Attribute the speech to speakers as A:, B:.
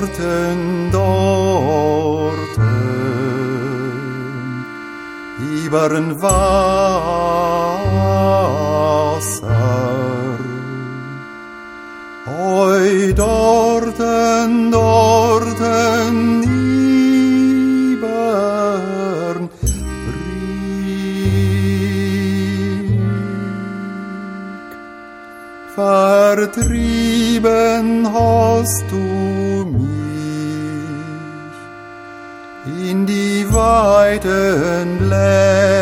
A: Ibern Wasser. Oi, dorten, ibern Brig. Vertrieben hast du mich in die weiten Länder.